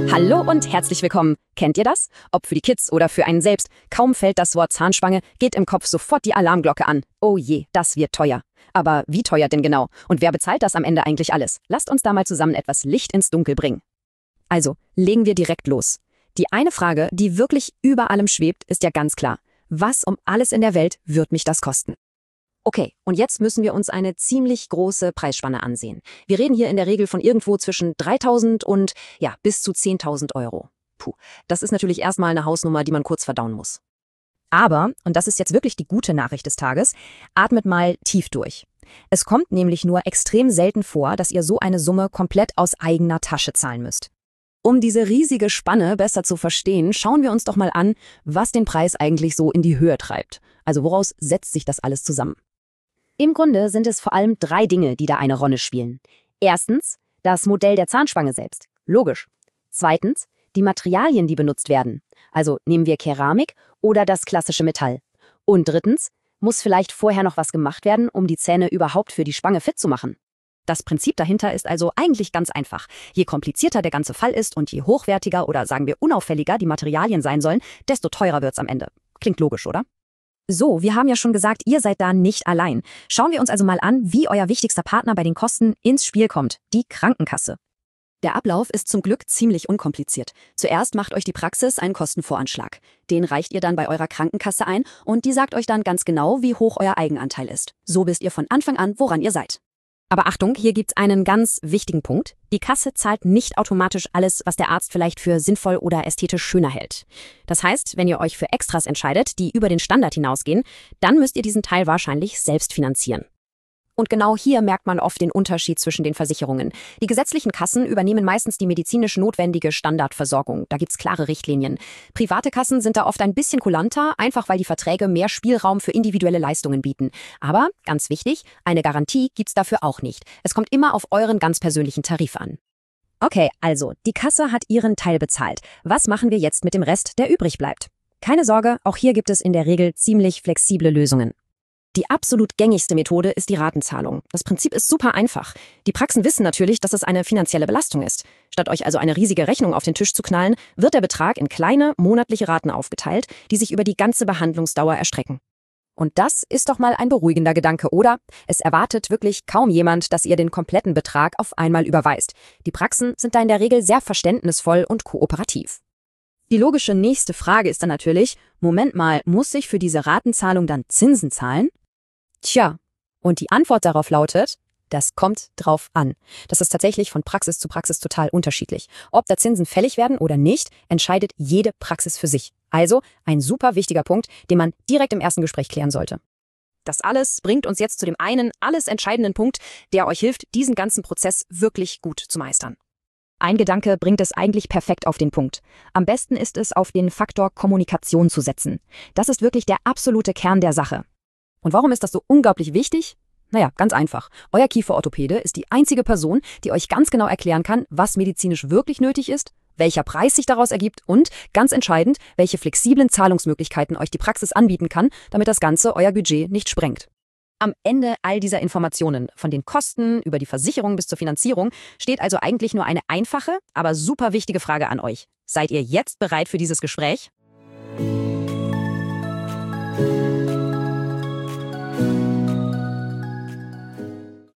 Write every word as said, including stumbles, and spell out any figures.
Hallo und herzlich willkommen. Kennt ihr das? Ob für die Kids oder für einen selbst, kaum fällt das Wort Zahnspange, geht im Kopf sofort die Alarmglocke an. Oh je, das wird teuer. Aber wie teuer denn genau? Und wer bezahlt das am Ende eigentlich alles? Lasst uns da mal zusammen etwas Licht ins Dunkel bringen. Also, legen wir direkt los. Die eine Frage, die wirklich über allem schwebt, ist ja ganz klar. Was um alles in der Welt wird mich das kosten? Okay, und jetzt müssen wir uns eine ziemlich große Preisspanne ansehen. Wir reden hier in der Regel von irgendwo zwischen dreitausend und ja, bis zu zehntausend Euro. Puh, das ist natürlich erstmal eine Hausnummer, die man kurz verdauen muss. Aber, und das ist jetzt wirklich die gute Nachricht des Tages, atmet mal tief durch. Es kommt nämlich nur extrem selten vor, dass ihr so eine Summe komplett aus eigener Tasche zahlen müsst. Um diese riesige Spanne besser zu verstehen, schauen wir uns doch mal an, was den Preis eigentlich so in die Höhe treibt. Also woraus setzt sich das alles zusammen? Im Grunde sind es vor allem drei Dinge, die da eine Rolle spielen. Erstens, das Modell der Zahnspange selbst. Logisch. Zweitens, die Materialien, die benutzt werden. Also nehmen wir Keramik oder das klassische Metall. Und drittens, muss vielleicht vorher noch was gemacht werden, um die Zähne überhaupt für die Spange fit zu machen. Das Prinzip dahinter ist also eigentlich ganz einfach. Je komplizierter der ganze Fall ist und je hochwertiger oder sagen wir unauffälliger die Materialien sein sollen, desto teurer wird's am Ende. Klingt logisch, oder? So, wir haben ja schon gesagt, ihr seid da nicht allein. Schauen wir uns also mal an, wie euer wichtigster Partner bei den Kosten ins Spiel kommt, die Krankenkasse. Der Ablauf ist zum Glück ziemlich unkompliziert. Zuerst macht euch die Praxis einen Kostenvoranschlag. Den reicht ihr dann bei eurer Krankenkasse ein und die sagt euch dann ganz genau, wie hoch euer Eigenanteil ist. So wisst ihr von Anfang an, woran ihr seid. Aber Achtung, hier gibt's einen ganz wichtigen Punkt. Die Kasse zahlt nicht automatisch alles, was der Arzt vielleicht für sinnvoll oder ästhetisch schöner hält. Das heißt, wenn ihr euch für Extras entscheidet, die über den Standard hinausgehen, dann müsst ihr diesen Teil wahrscheinlich selbst finanzieren. Und genau hier merkt man oft den Unterschied zwischen den Versicherungen. Die gesetzlichen Kassen übernehmen meistens die medizinisch notwendige Standardversorgung. Da gibt's klare Richtlinien. Private Kassen sind da oft ein bisschen kulanter, einfach weil die Verträge mehr Spielraum für individuelle Leistungen bieten. Aber, ganz wichtig, eine Garantie gibt's dafür auch nicht. Es kommt immer auf euren ganz persönlichen Tarif an. Okay, also, die Kasse hat ihren Teil bezahlt. Was machen wir jetzt mit dem Rest, der übrig bleibt? Keine Sorge, auch hier gibt es in der Regel ziemlich flexible Lösungen. Die absolut gängigste Methode ist die Ratenzahlung. Das Prinzip ist super einfach. Die Praxen wissen natürlich, dass es eine finanzielle Belastung ist. Statt euch also eine riesige Rechnung auf den Tisch zu knallen, wird der Betrag in kleine, monatliche Raten aufgeteilt, die sich über die ganze Behandlungsdauer erstrecken. Und das ist doch mal ein beruhigender Gedanke, oder? Es erwartet wirklich kaum jemand, dass ihr den kompletten Betrag auf einmal überweist. Die Praxen sind da in der Regel sehr verständnisvoll und kooperativ. Die logische nächste Frage ist dann natürlich, Moment mal, muss ich für diese Ratenzahlung dann Zinsen zahlen? Tja, und die Antwort darauf lautet, das kommt drauf an. Das ist tatsächlich von Praxis zu Praxis total unterschiedlich. Ob da Zinsen fällig werden oder nicht, entscheidet jede Praxis für sich. Also ein super wichtiger Punkt, den man direkt im ersten Gespräch klären sollte. Das alles bringt uns jetzt zu dem einen, alles entscheidenden Punkt, der euch hilft, diesen ganzen Prozess wirklich gut zu meistern. Ein Gedanke bringt es eigentlich perfekt auf den Punkt. Am besten ist es, auf den Faktor Kommunikation zu setzen. Das ist wirklich der absolute Kern der Sache. Und warum ist das so unglaublich wichtig? Naja, ganz einfach. Euer Kieferorthopäde ist die einzige Person, die euch ganz genau erklären kann, was medizinisch wirklich nötig ist, welcher Preis sich daraus ergibt und, ganz entscheidend, welche flexiblen Zahlungsmöglichkeiten euch die Praxis anbieten kann, damit das Ganze euer Budget nicht sprengt. Am Ende all dieser Informationen, von den Kosten über die Versicherung bis zur Finanzierung, steht also eigentlich nur eine einfache, aber super wichtige Frage an euch. Seid ihr jetzt bereit für dieses Gespräch?